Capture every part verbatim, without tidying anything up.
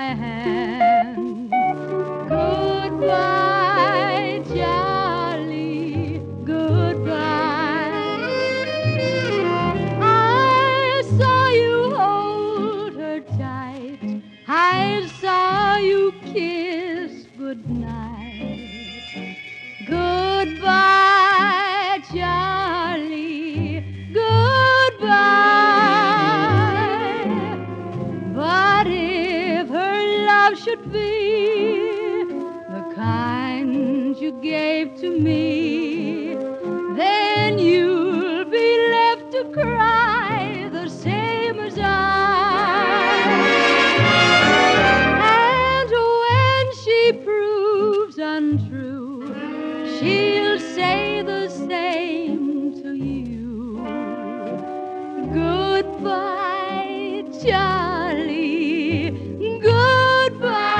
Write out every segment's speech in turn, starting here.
hand. Goodbye, Charlie, goodbye. I saw you hold her tight. I saw you kiss goodnight. Goodbye, Charlie, goodbye. But if her love should be the kind you gave to me, then you'll be left to cry the same as I. And when she proves untrue, she'll say the same to you. Goodbye, Charlie, goodbye.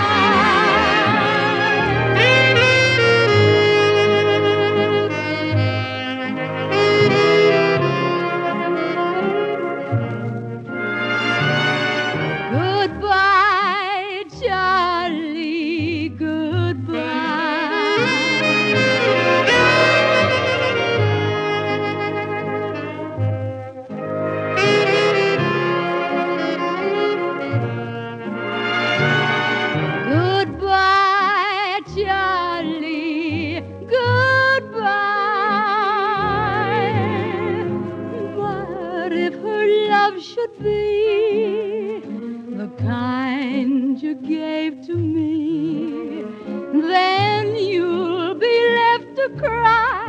Goodbye, Charlie, goodbye. Goodbye, Charlie, goodbye. But if her love should be the kind you gave to me, then you'll be left to cry